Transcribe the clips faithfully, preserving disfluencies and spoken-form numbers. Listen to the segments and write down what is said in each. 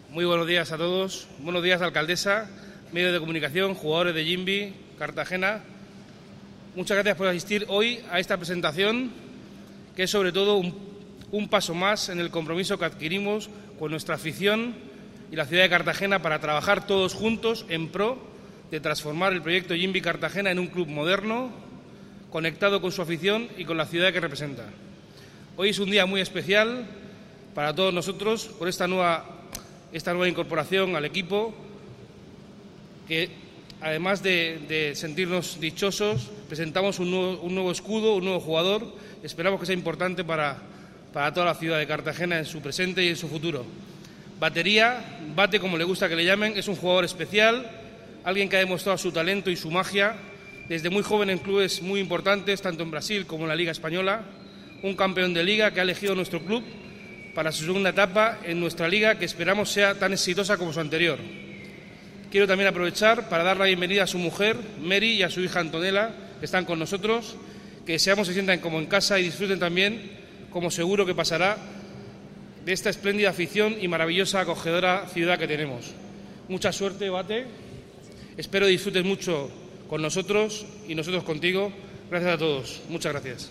Muy buenos días a todos. Buenos días, alcaldesa, medios de comunicación, jugadores de Jimby, Cartagena. Muchas gracias por asistir hoy a esta presentación, que es sobre todo un, un paso más en el compromiso que adquirimos con nuestra afición y la ciudad de Cartagena para trabajar todos juntos en pro de transformar el proyecto Jimby Cartagena en un club moderno, conectado con su afición y con la ciudad que representa. Hoy es un día muy especial para todos nosotros por esta nueva, esta nueva incorporación al equipo, que además de, de sentirnos dichosos, presentamos un nuevo, un nuevo escudo, un nuevo jugador. Esperamos que sea importante para, para toda la ciudad de Cartagena en su presente y en su futuro. Batería, Bate como le gusta que le llamen, es un jugador especial, alguien que ha demostrado su talento y su magia desde muy joven en clubes muy importantes, tanto en Brasil como en la Liga Española, un campeón de Liga que ha elegido nuestro club para su segunda etapa en nuestra Liga, que esperamos sea tan exitosa como su anterior. Quiero también aprovechar para dar la bienvenida a su mujer, Mary, y a su hija Antonella, que están con nosotros, que deseamos se sientan como en casa y disfruten también, como seguro que pasará, de esta espléndida afición y maravillosa acogedora ciudad que tenemos. Mucha suerte, Bate. Espero disfrutes mucho con nosotros y nosotros contigo. Gracias a todos. Muchas gracias.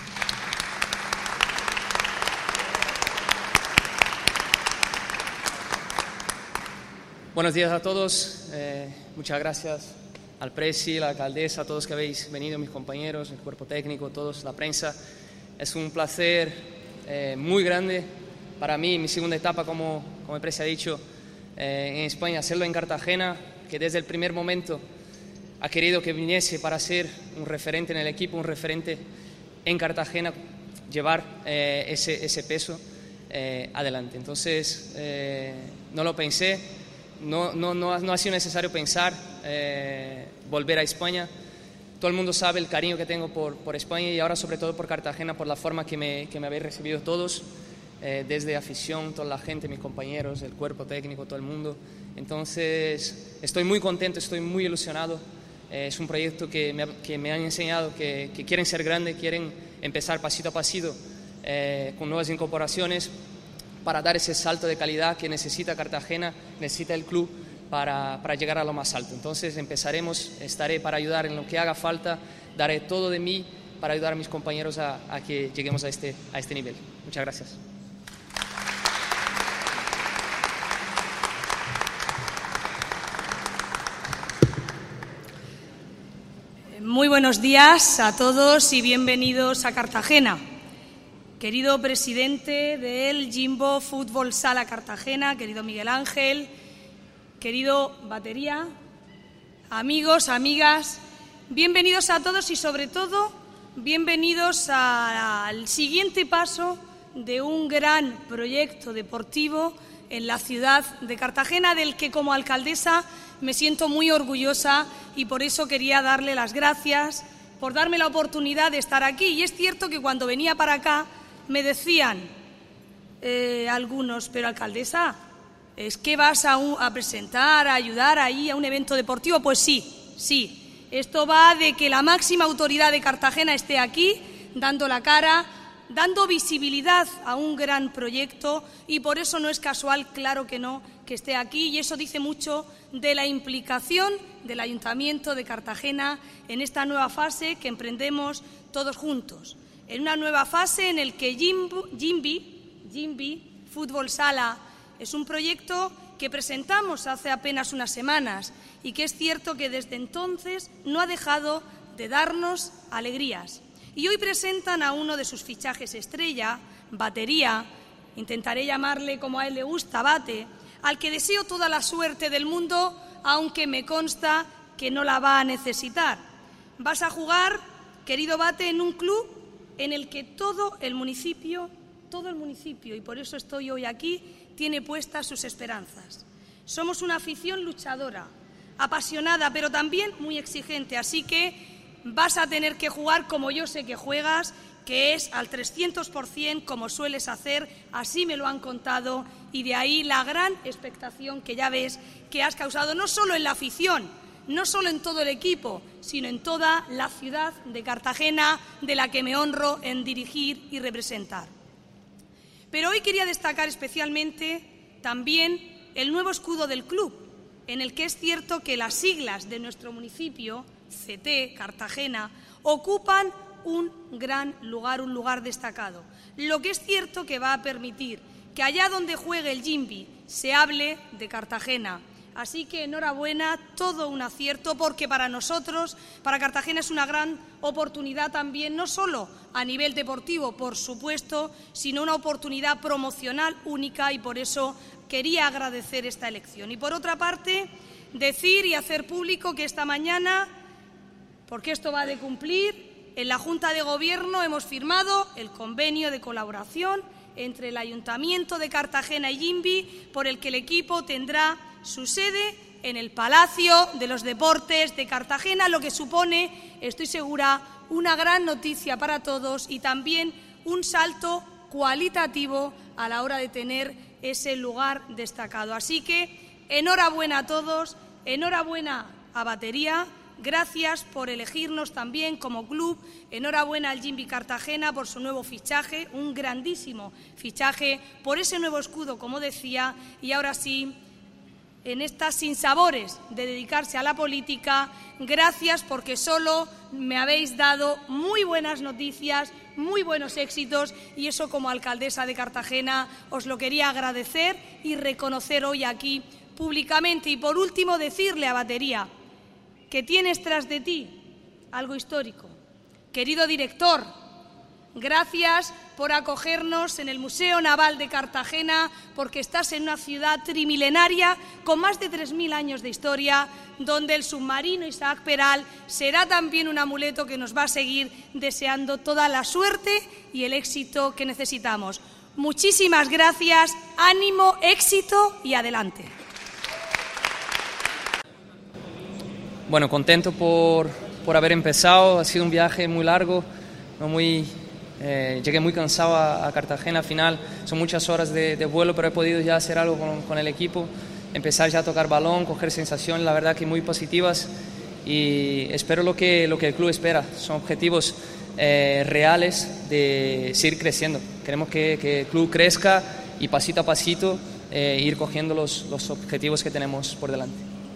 Buenos días a todos. Eh, muchas gracias al presi, a la alcaldesa, a todos que habéis venido, mis compañeros, el cuerpo técnico, todos, la prensa. Es un placer eh, muy grande para mí, mi segunda etapa, como, como el presi ha dicho, eh, en España, hacerlo en Cartagena, que desde el primer momento ha querido que viniese para ser un referente en el equipo, un referente en Cartagena, llevar eh, ese, ese peso eh, adelante. Entonces, eh, no lo pensé, no, no, no, no ha sido necesario pensar eh, volver a España. Todo el mundo sabe el cariño que tengo por, por España y ahora sobre todo por Cartagena, por la forma que me, que me habéis recibido todos, eh, desde afición, toda la gente, mis compañeros, el cuerpo técnico, todo el mundo. Entonces, estoy muy contento, estoy muy ilusionado. Eh, es un proyecto que me, que me han enseñado que, que quieren ser grandes, quieren empezar pasito a pasito eh, con nuevas incorporaciones para dar ese salto de calidad que necesita Cartagena, necesita el club para, para llegar a lo más alto. Entonces empezaremos, estaré para ayudar en lo que haga falta, daré todo de mí para ayudar a mis compañeros a, a que lleguemos a este, a este nivel. Muchas gracias. Muy buenos días a todos y bienvenidos a Cartagena. Querido presidente del Jimbo Fútbol Sala Cartagena, querido Miguel Ángel, querido Batería, amigos, amigas, bienvenidos a todos y sobre todo bienvenidos al siguiente paso de un gran proyecto deportivo en la ciudad de Cartagena, del que como alcaldesa me siento muy orgullosa y por eso quería darle las gracias por darme la oportunidad de estar aquí. Y es cierto que cuando venía para acá me decían eh, algunos, pero alcaldesa, ¿es que vas a, un, a presentar, a ayudar ahí a un evento deportivo? Pues sí, sí. Esto va de que la máxima autoridad de Cartagena esté aquí, dando la cara, dando visibilidad a un gran proyecto y por eso no es casual, claro que no, que esté aquí y eso dice mucho de la implicación del Ayuntamiento de Cartagena en esta nueva fase que emprendemos todos juntos. En una nueva fase en el que Jimby, Jimby Fútbol Sala es un proyecto que presentamos hace apenas unas semanas y que es cierto que desde entonces no ha dejado de darnos alegrías. Y hoy presentan a uno de sus fichajes estrella, Batería, intentaré llamarle como a él le gusta, Bate, al que deseo toda la suerte del mundo, aunque me consta que no la va a necesitar. Vas a jugar, querido Bate, en un club en el que todo el municipio, todo el municipio, y por eso estoy hoy aquí, tiene puestas sus esperanzas. Somos una afición luchadora, apasionada, pero también muy exigente, así que vas a tener que jugar como yo sé que juegas, que es al trescientos por ciento como sueles hacer, así me lo han contado, y de ahí la gran expectación que ya ves que has causado no solo en la afición, no solo en todo el equipo, sino en toda la ciudad de Cartagena, de la que me honro en dirigir y representar. Pero hoy quería destacar especialmente también el nuevo escudo del club, en el que es cierto que las siglas de nuestro municipio, C T, Cartagena, ocupan un gran lugar, un lugar destacado. Lo que es cierto que va a permitir que allá donde juegue el Jimby se hable de Cartagena. Así que enhorabuena, todo un acierto, porque para nosotros, para Cartagena, es una gran oportunidad también, no solo a nivel deportivo, por supuesto, sino una oportunidad promocional única, y por eso quería agradecer esta elección. Y por otra parte, decir y hacer público que esta mañana, porque esto va de cumplir, en la Junta de Gobierno hemos firmado el convenio de colaboración entre el Ayuntamiento de Cartagena y Jimby, por el que el equipo tendrá su sede en el Palacio de los Deportes de Cartagena, lo que supone, estoy segura, una gran noticia para todos y también un salto cualitativo a la hora de tener ese lugar destacado. Así que enhorabuena a todos, enhorabuena a Batería, gracias por elegirnos también como club, enhorabuena al Jimby Cartagena por su nuevo fichaje, un grandísimo fichaje, por ese nuevo escudo, como decía, y ahora sí, en estas sinsabores de dedicarse a la política, gracias porque solo me habéis dado muy buenas noticias, muy buenos éxitos, y eso como alcaldesa de Cartagena os lo quería agradecer y reconocer hoy aquí públicamente. Y por último, decirle a Batería que tienes tras de ti algo histórico. Querido director, gracias por acogernos en el Museo Naval de Cartagena, porque estás en una ciudad trimilenaria con más de tres mil años de historia, donde el submarino Isaac Peral será también un amuleto que nos va a seguir deseando toda la suerte y el éxito que necesitamos. Muchísimas gracias, ánimo, éxito y adelante. Bueno, contento por, por haber empezado. Ha sido un viaje muy largo, no muy... Eh, llegué muy cansado a, a Cartagena al final, son muchas horas de, de vuelo, pero he podido ya hacer algo con, con el equipo, empezar ya a tocar balón, coger sensaciones, la verdad que muy positivas, y espero lo que, lo que el club espera, son objetivos eh, reales de seguir creciendo. Queremos que, que el club crezca y pasito a pasito eh, ir cogiendo los, los objetivos que tenemos por delante.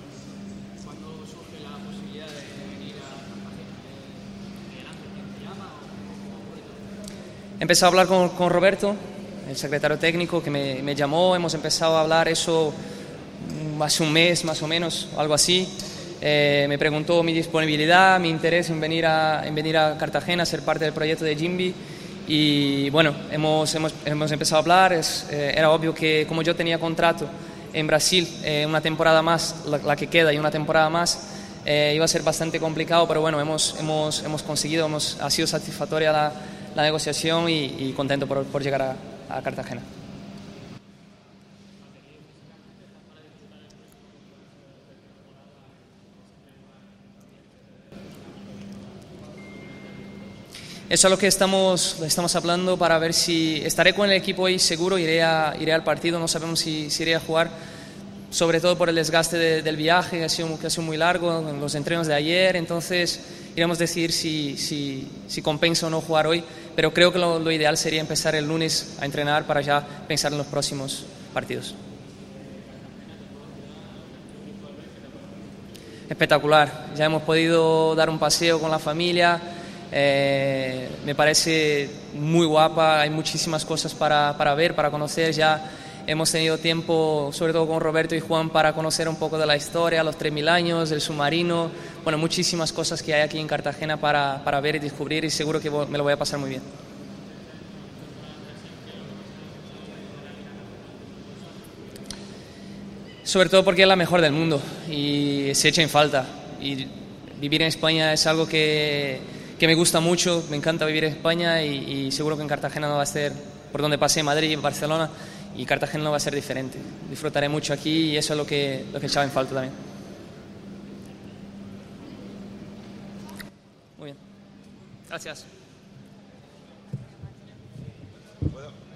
Empecé a hablar con, con Roberto, el secretario técnico, que me, me llamó. Hemos empezado a hablar eso hace un mes más o menos, algo así. Eh, me preguntó mi disponibilidad, mi interés en venir a, en venir a Cartagena a ser parte del proyecto de Jimby. Y bueno, hemos, hemos, hemos empezado a hablar. Es, eh, era obvio que como yo tenía contrato en Brasil, eh, una temporada más, la, la que queda y una temporada más, eh, iba a ser bastante complicado, pero bueno, hemos, hemos, hemos conseguido, hemos, ha sido satisfactoria la la negociación y, y contento por, por llegar a, a Cartagena. Eso es lo que estamos, estamos hablando para ver si estaré con el equipo hoy, seguro iré, a, iré al partido, no sabemos si, si iré a jugar, sobre todo por el desgaste de, del viaje, que ha, sido, que ha sido muy largo, los entrenos de ayer, entonces iremos a decidir si, si, si compensa o no jugar hoy, pero creo que lo, lo ideal sería empezar el lunes a entrenar para ya pensar en los próximos partidos. Espectacular, ya hemos podido dar un paseo con la familia, eh, me parece muy guapa, hay muchísimas cosas para, para ver, para conocer. Ya hemos tenido tiempo, sobre todo con Roberto y Juan, para conocer un poco de la historia, los tres mil años, el submarino, bueno, muchísimas cosas que hay aquí en Cartagena para, para ver y descubrir, y seguro que me lo voy a pasar muy bien. Sobre todo porque es la mejor del mundo y se echa en falta, y vivir en España es algo que, que me gusta mucho, me encanta vivir en España, y, y seguro que en Cartagena no va a ser, por donde pasé, Madrid y Barcelona, y Cartagena no va a ser diferente. Disfrutaré mucho aquí y eso es lo que, lo que echaba en falta también. Muy bien. Gracias.